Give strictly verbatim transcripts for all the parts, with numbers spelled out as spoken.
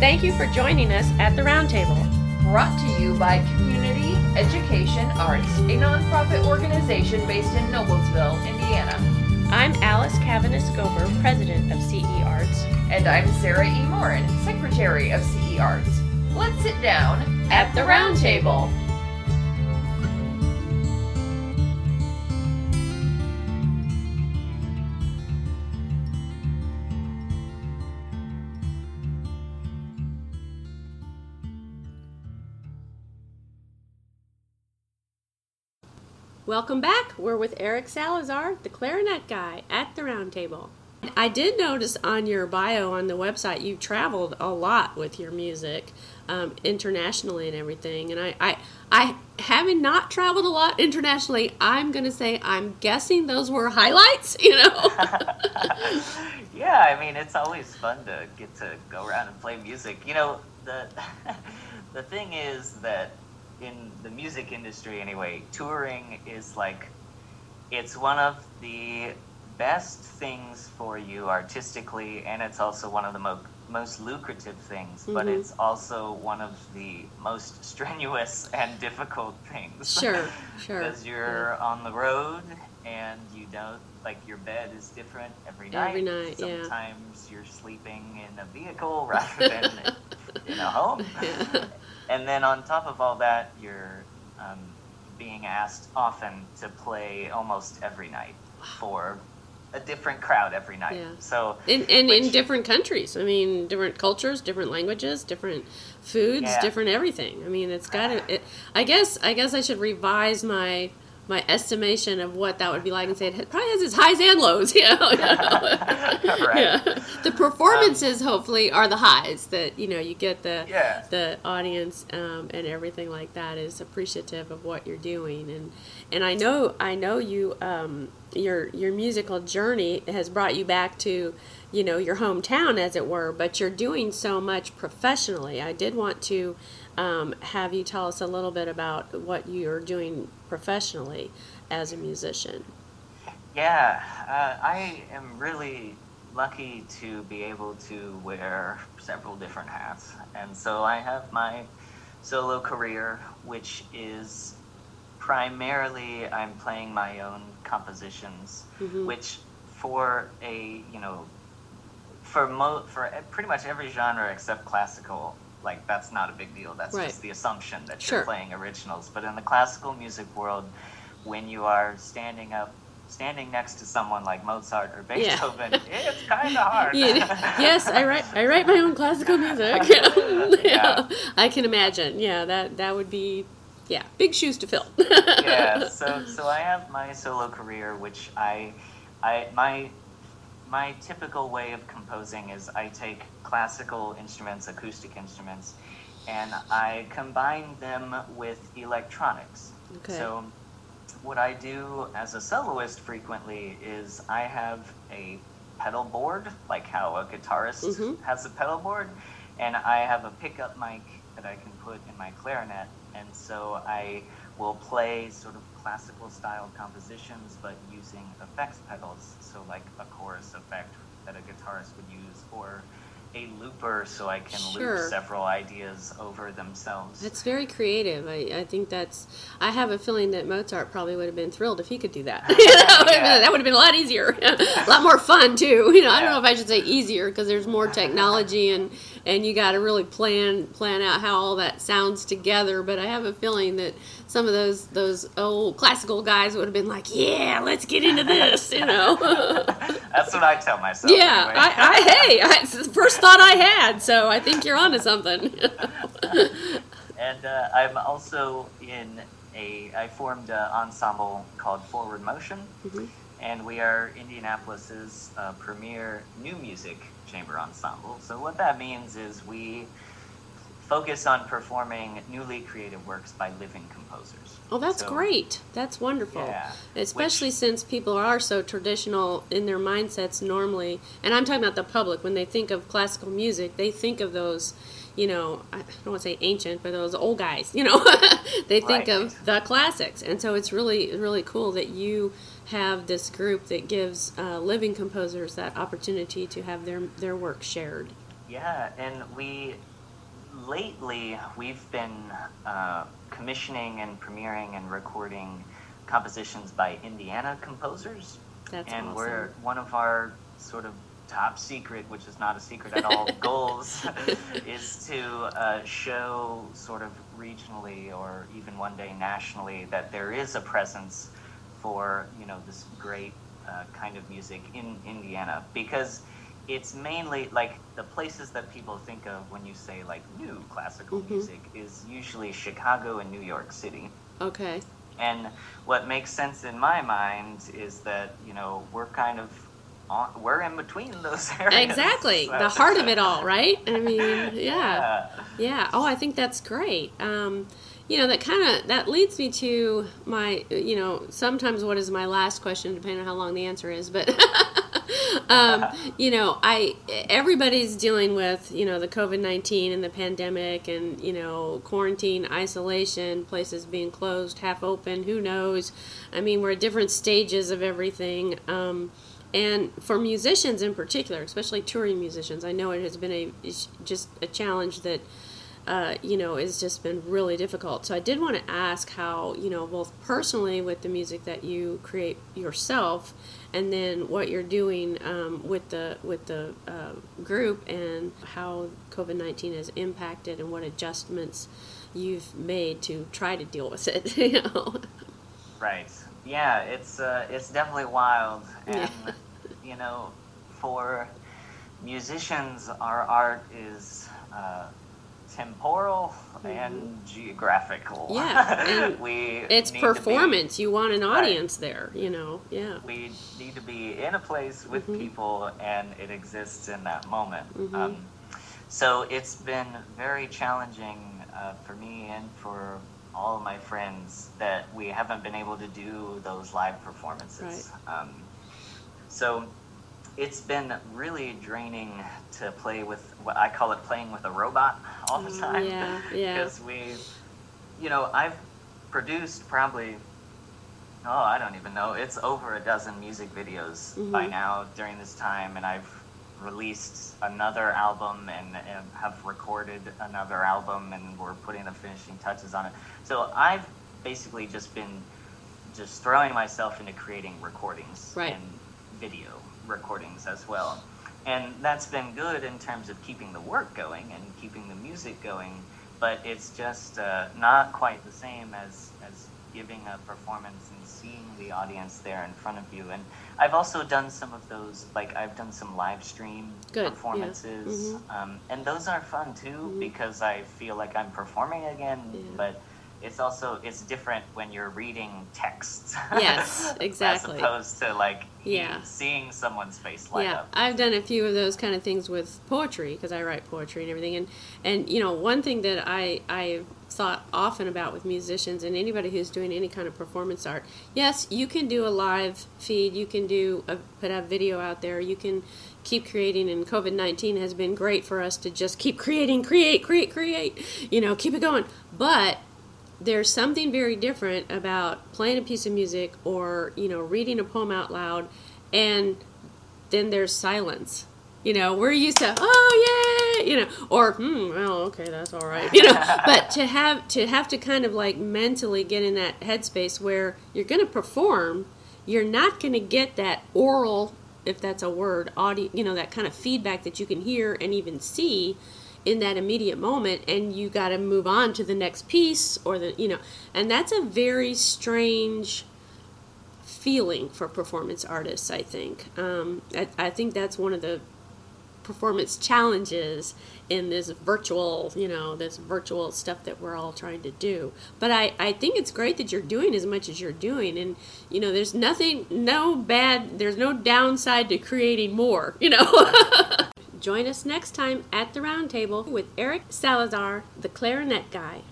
Thank you for joining us at the Roundtable. Brought to you by Community Education Arts, a nonprofit organization based in Noblesville, Indiana. I'm Alice Cavanis-Gober, President of C E Arts. And I'm Sarah E. Morin, Secretary of C E Arts. Let's sit down at, at the Roundtable. Welcome back. We're with Eric Salazar, the clarinet guy, at the Roundtable. I did notice on your bio on the website you traveled a lot with your music, um, internationally and everything. And I, I, I, having not traveled a lot internationally, I'm going to say I'm guessing those were highlights, you know? Yeah, I mean, it's always fun to get to go around and play music. You know, the the thing is that in the music industry anyway, touring is like, it's one of the best things for you artistically, and it's also one of the mo- most lucrative things, mm-hmm. but it's also one of the most strenuous and difficult things. Sure, sure. Because you're yeah. on the road, and you don't, like, your bed is different every night. Every night, Sometimes yeah. you're sleeping in a vehicle rather than in a home. Yeah. And then on top of all that, you're um, being asked often to play almost every night for a different crowd every night. Yeah. So and, and which, in different countries. I mean, different cultures, different languages, different foods, yeah. different everything. I mean, it's got to. It, I guess. I guess I should revise my my estimation of what that would be like and say it probably has its highs and lows. You know. You know? Right. Yeah. The performances um, hopefully are the highs that you know you get the yeah. the audience um, and everything like that is appreciative of what you're doing and and I know I know you. Um, your your musical journey has brought you back to, you know, your hometown, as it were, but you're doing so much professionally. I did want to um, have you tell us a little bit about what you're doing professionally as a musician. Yeah, uh, I am really lucky to be able to wear several different hats. And so I have my solo career, which is primarily I'm playing my own compositions, mm-hmm. which for a, you know, for mo- for pretty much every genre except classical, like that's not a big deal. That's right. just the assumption that sure. you're playing originals. But in the classical music world, when you are standing up, standing next to someone like Mozart or Beethoven, yeah. it's kind of hard. Yeah. Yes, I write I write my own classical music. yeah. yeah. I can imagine. Yeah, that that would be. Yeah, big shoes to fill. yeah, so so I have my solo career, which I, I my my typical way of composing is I take classical instruments, acoustic instruments, and I combine them with electronics. Okay. So what I do as a soloist frequently is I have a pedal board, like how a guitarist mm-hmm. has a pedal board, and I have a pickup mic that I can put in my clarinet. And so I will play sort of classical style compositions, but using effects pedals. So like a chorus effect that a guitarist would use, or a looper so I can sure. loop several ideas over themselves. That's very creative. I, I think that's, I have a feeling that Mozart probably would have been thrilled if he could do that. you know, yeah. That would have been a lot easier. a lot more fun too. You know, yeah. I don't know if I should say easier because there's more technology and, and you got to really plan plan out how all that sounds together. But I have a feeling that some of those those old classical guys would have been like, yeah, let's get into this, you know. That's what I tell myself. Yeah, anyway. I, I hey, I, it's the first thought I had, so I think you're onto something. And uh, I'm also in a, I formed an ensemble called Forward Motion, mm-hmm. and we are Indianapolis's uh, premier new music chamber ensemble. So what that means is we focus on performing newly created works by living composers. Oh, that's so, great. That's wonderful. Yeah, Especially which, since people are so traditional in their mindsets normally. And I'm talking about the public. When they think of classical music, they think of those, you know, I don't want to say ancient, but those old guys, you know. They think right. of the classics. And so it's really, really cool that you have this group that gives uh, living composers that opportunity to have their their work shared. Yeah, and we lately we've been uh, commissioning and premiering and recording compositions by Indiana composers. That's and awesome. We're one of our sort of top secret, which is not a secret at all, goals is to uh, show sort of regionally or even one day nationally that there is a presence for, you know, this great uh, kind of music in Indiana, because it's mainly like the places that people think of when you say like new classical mm-hmm. music is usually Chicago and New York City. Okay. And what makes sense in my mind is that, you know, we're kind of on, we're in between those areas. Exactly. The heart of it all, right? I mean, yeah. Yeah. Yeah. Oh, I think that's great. Um, you know, that kind of, that leads me to my, you know, sometimes what is my last question, depending on how long the answer is, but, um, you know, I, everybody's dealing with, you know, the covid nineteen and the pandemic and, you know, quarantine, isolation, places being closed, half open, who knows? I mean, we're at different stages of everything. Um, and for musicians in particular, especially touring musicians, I know it has been a, it's just a challenge that, Uh, you know, it's just been really difficult. So I did want to ask how, you know, both personally with the music that you create yourself, and then what you're doing um, with the with the uh, group, and how covid nineteen has impacted, and what adjustments you've made to try to deal with it. You know. Right. Yeah. It's uh, it's definitely wild, and Yeah. you know, for musicians, our art is. Uh, temporal mm-hmm. and geographical. Yeah, and we it's performance. Be, you want an audience right. there, you know. Yeah. We need to be in a place with mm-hmm. people, and it exists in that moment. Mm-hmm. Um, so it's been very challenging uh, for me and for all of my friends that we haven't been able to do those live performances. Right. Um, so it's been really draining to play with what I call it playing with a robot all the time. Yeah, yeah. Because we, you know, I've produced probably, oh, I don't even know, it's over a dozen music videos mm-hmm. by now during this time, and I've released another album and, and have recorded another album, and we're putting the finishing touches on it. So I've basically just been just throwing myself into creating recordings right. and video recordings as well, and that's been good in terms of keeping the work going and keeping the music going, but it's just uh, not quite the same as as giving a performance and seeing the audience there in front of you. And I've also done some of those, like I've done some live stream good. performances Yeah. Mm-hmm. um, and those are fun too mm-hmm. because I feel like I'm performing again, yeah. but it's also, it's different when you're reading texts. Yes, exactly. As opposed to like yeah. seeing someone's face light yeah. up. I've done a few of those kind of things with poetry, because I write poetry and everything. And, and you know, one thing that I, I thought often about with musicians and anybody who's doing any kind of performance art, yes, you can do a live feed, you can do a, put a video out there, you can keep creating, and covid nineteen has been great for us to just keep creating, create, create, create, you know, keep it going. But there's something very different about playing a piece of music or, you know, reading a poem out loud, and then there's silence. You know, we're used to, oh, yay, you know, or, hmm, well, okay, that's all right, you know. But to have to have to kind of like mentally get in that headspace where you're going to perform, you're not going to get that oral, if that's a word, audio, you know, that kind of feedback that you can hear and even see in that immediate moment, and you got to move on to the next piece, or the, you know, and that's a very strange feeling for performance artists, I think. Um, I, I think that's one of the performance challenges in this virtual, you know, this virtual stuff that we're all trying to do. But I, I think it's great that you're doing as much as you're doing, and, you know, there's nothing, no bad, there's no downside to creating more, you know. Join us next time at the Round Table with Eric Salazar, the clarinet guy.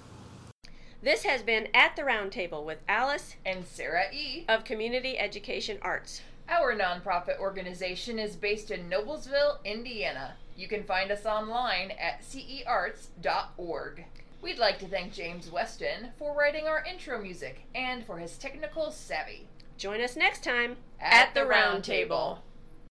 This has been At the Round Table with Alice and Sarah E. of Community Education Arts. Our nonprofit organization is based in Noblesville, Indiana. You can find us online at c e arts dot org. We'd like to thank James Weston for writing our intro music and for his technical savvy. Join us next time at, at the Round Table. Table.